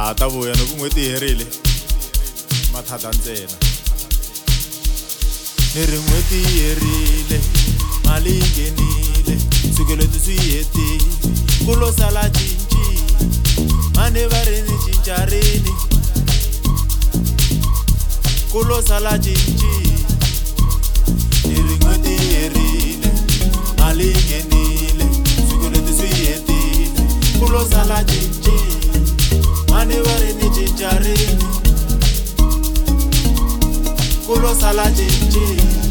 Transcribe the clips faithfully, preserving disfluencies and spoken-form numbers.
ha ta vuya loko n'hweti yi herile mathata ntsena. Ni ri n'hweti yi herile mali yi nghenile swikweleti swi hetile ku lo sala cinci mani va ri ni cincarini ku lo sala cinci. Ni ri n'hweti yi herile mali yi nghenile swikweleti swi hetile ku lo sala cinci mani va ri ni cincarini ku lo sala cinci.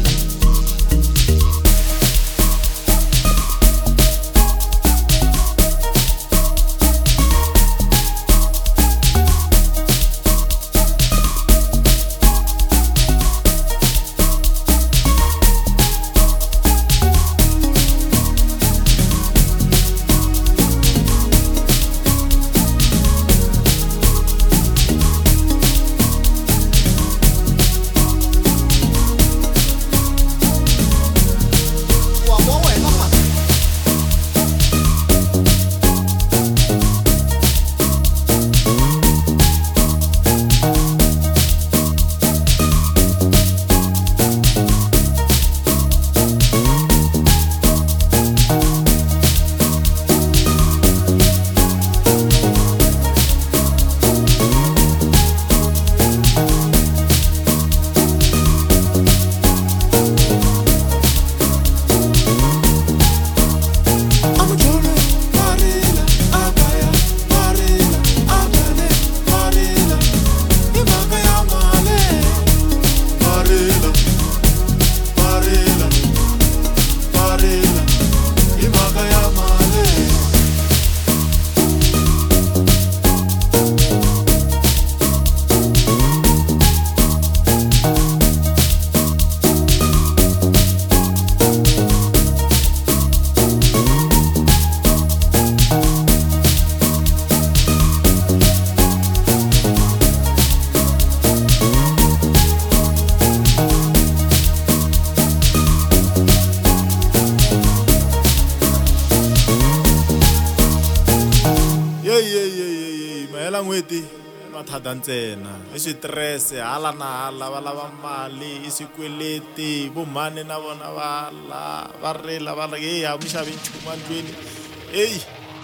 Mahela n'hweti mathata ntsena i switirese hala na hala va lava mali i swikweleti vo mhani na vona va la va rila va like hey a mi xavi nchumu andlwini heyi.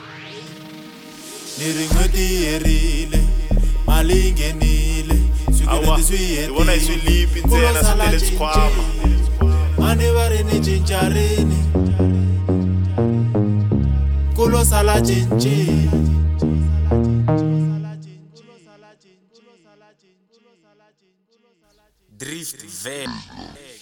Ni ri n'hweti yi herile mali yi nghenile swikweleti swi hetile ku lo sala cinci mani va ri ni cincarini ku lo sala cinci. Drift Van.